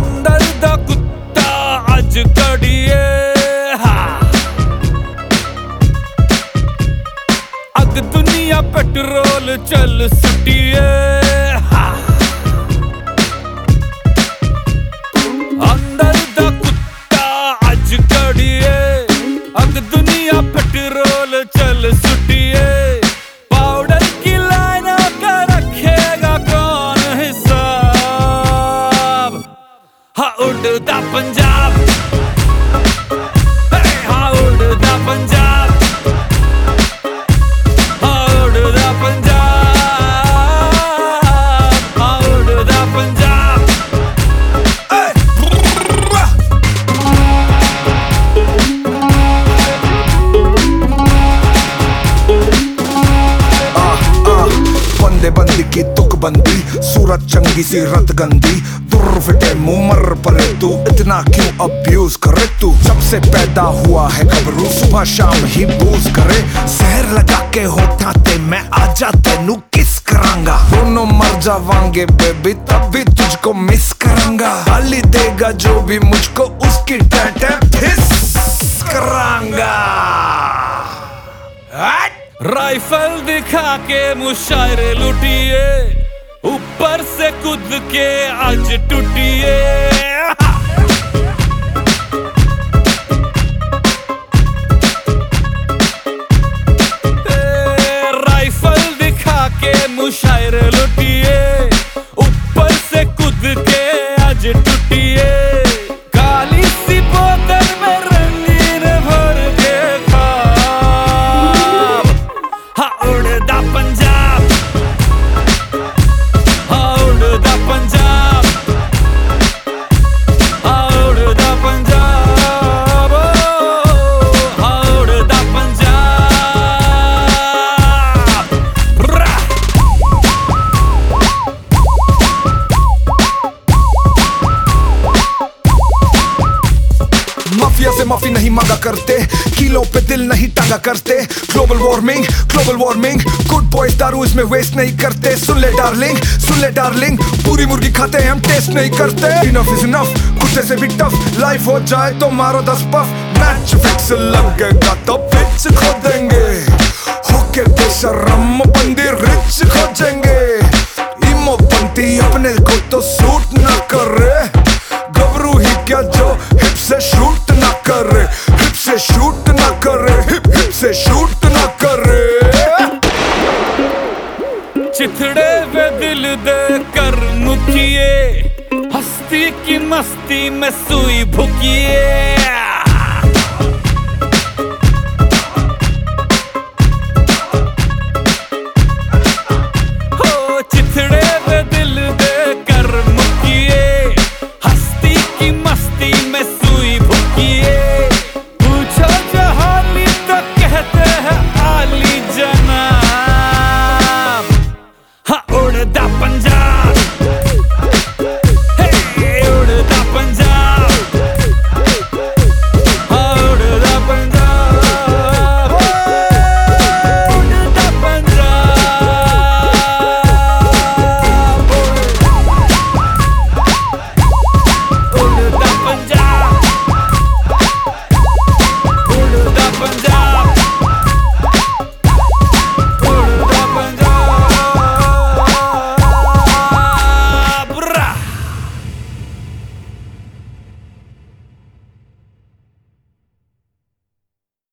अंदर दा कुत्ता अज कड़िए अग दुनिया पेट्रोल चल सुटिए अंदर दा कुत्ता अज कड़िए अग दुनिया पेट्रोल चल सुटिए पाउडर की लाइनों का रखेगा कौन हिसाब हाँ उड़ता पंजाब हाँ उड़ता पंजाब बंदी की तुक बंदी सूरत चंगी सी रत गंदी दुर्र फिटे मुंह मर परे तू इतना क्यों अब्यूज करे तू जब से पैदा हुआ है गबरू सुबह शाम ही बूज करे जहर लगा के होठा ते मैं आजा तेनू किस करांगा दोनों मर जावांगे बेबी तब भी तुझको मिस करांगा गाली देगा जो भी मुझको उसकी टैटे फिस करांगा राइफल दिखा के मुशायरे लुटिए ऊपर से कूद के आज टूटिए राइफल दिखा के मुशायरे लुटिए ऊपर से कूद के आज टूटिए काली सी बोतल में रंगीन भर के उड़दा पंजाब हाँ उड़दा पंजाब हाँ उड़दा पंजाब हाँ उड़दा पंजाब माफिया से माफी नहीं मांगा करते किलों पे दिल नहीं टांगा करते ग्लोबल वार्मिंग गुड बॉयज दारू इसमें वेस्ट नहीं करते सुन ले डार्लिंग पूरी मुर्गी खाते हैं हम टेस्ट नहीं करते इनफ इज इनफ कुत्ते से भी टफ लाइफ हो जाए तो मारो 10 पफ मैच फिक्स लगेगा तो पिच खोदेंगे होके बेशरम बंदी रिच खोजेंगे इमो बनती अपने को तो सूट ना करे गबरू ही क्या जो हिप से शूट ना करे हिप से शूट ना करे हिप से शूट ना करे चिथड़े वे दिल दे कर मुखिए हस्ती की मस्ती में सुई भुकिए